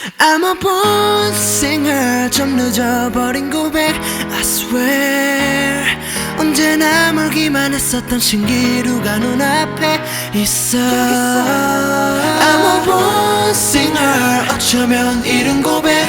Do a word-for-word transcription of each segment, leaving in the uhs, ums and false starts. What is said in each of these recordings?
I'm a born singer 좀 늦어버린 고백 I swear 언제나 멀기만 했었던 신기루가 눈앞에 있어 I'm a born singer 어쩌면 이른 고백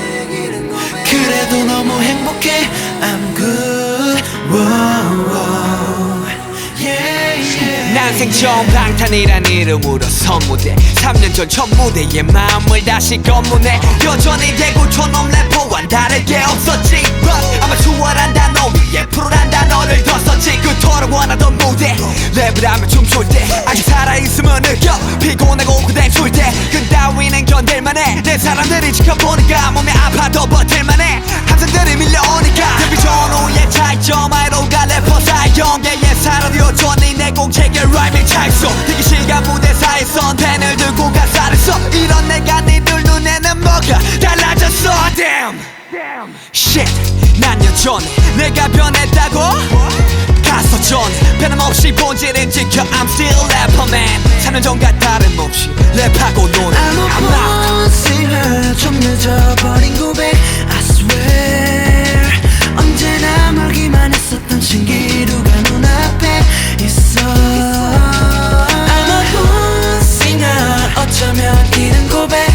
그래도 너무 행복해 I'm good whoa, whoa. Yeah, yeah. 난생 처음 방탄이란 이름으로 선무대 삼 년 전 첫 무대에 마음을 다시 검문해 여전히 대구촌놈 래퍼와는 다르게 없었지 But 아마 추월한 단어 위에 프로란 단어를 더 썼지 그토록 원하던 무대 랩을 하면 춤출 때 아직 살아있으면 느껴 피곤하고 그댄 때 그따위는 견딜만해 내 사람들이 지켜보니까 몸이 아파도 버틸만해 항상 들이 밀려오니까 데뷔 전후의 차이점 아이로가 래퍼 사형계의 사라디오 전이 내 공책에 라임을 찰수 대기실과 무대사에선 펜을 들고 가사를 써 이런 내가 니들 눈에는 뭐가 달라졌어 Damn Shit 난 여전히 내가 변했다고 가서 전에 변함없이 본질은 지켜 I'm still rapper man 삼 년 전과 다름없이 랩하고 노는 I'm a born singer 좀 늦어버린 고백 I swear 언제나 멀기만 했었던 신기루가 눈앞에 있어 I'm a born singer 어쩌면 이른 고백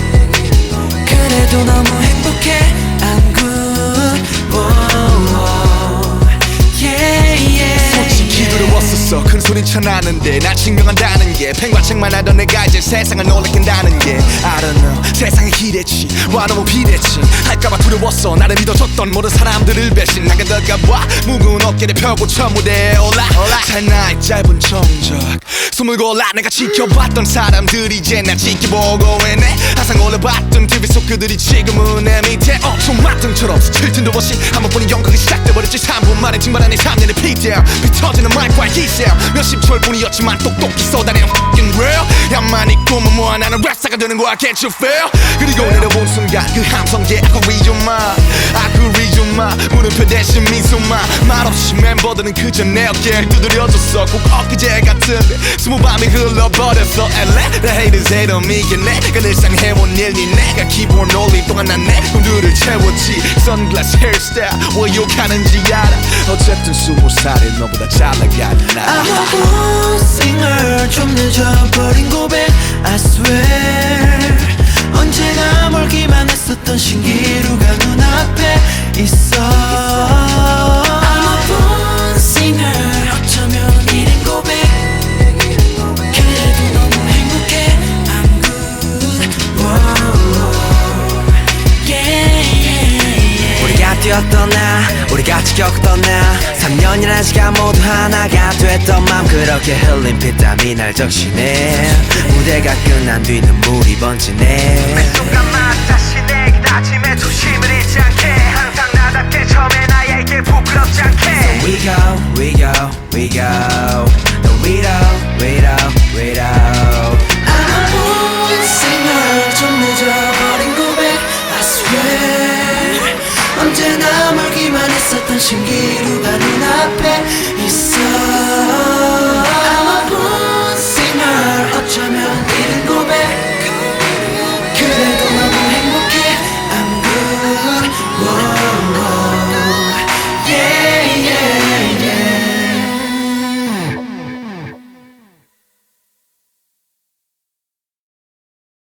그래도 너무 행복해 I'm good whoa, whoa. Yeah, yeah, 솔직히 두려웠었어 큰 소린 쳐나는데 나 증명한다는 게 팽과책만 하던 내가 이제 세상을 놀래킨다는 게 I don't know 세상에 기대치 와 너무 비대치 할까봐 두려웠어 나를 믿어줬던 모든 사람들을 배신 나가 들어가봐 무거운 어깨를 펴고 첫 무대에 올라 잘 나의 짧은 정적 숨을 골라 내가 지켜봤던 사람들이 이제 날 지켜보고 있네 항상 올려봤던 티비 속 그들이 지금은 내 밑에 엄청 막등처럼 스칠 틈도 없이 한 번뿐인 연극이 시작돼버렸지 삼 분 만에 증발한 내 삼 년의 픽대요 비터지는 마이크와 희생 몇십 초일뿐이었지만 똑똑히 쏟아내는 fucking real 야만이 꿈은 뭐야 나는 랩사가 되는 거야 can't you feel 그리고 내려본 순간 그 함성계 아구리 좀마 아구리 좀마 물음표 대신 미소마 말없이 멤버들은 그저 내 어깨를 두드려줬어 꼭 엊그제 같은데 스무 밤이 흘러버렸어 엘레 The haters hate on me 이겨내 그 늘상 해온 일이 내가 키보드 올린 동안 난 내 꿈들을 채웠지 선글라스 헤어스타일 왜 욕하는지 알아 어쨌든 스무 살에 너보다 잘 나가는 나 I'm a born singer 좀 늦어버린 고백 I swear 언제나 멀기만 했었던 신기루가 눈앞에 있어 I'm a born singer 어쩌면 이른 고백 그래도 너무 행복해 I'm good whoa, yeah, yeah, yeah. 우리가 뛰었던 나 우리같이 겪었던 나 삼 년이란 시간 모두 하나가 됐던 맘 그렇게 흘린 피땀이 날 적시네 무대가 끝난 뒤 눈물이 번지네 매 순간마다 다시 내게 다짐에 초심을 잃지 않게 항상 나답게 처음에 나에게 부끄럽지 않게 So we go, we go, we go No we don't, we don't, we don't I'm a born singer 좀 늦어버린 고백 I swear 언제나 멀기만 했었던 신기루가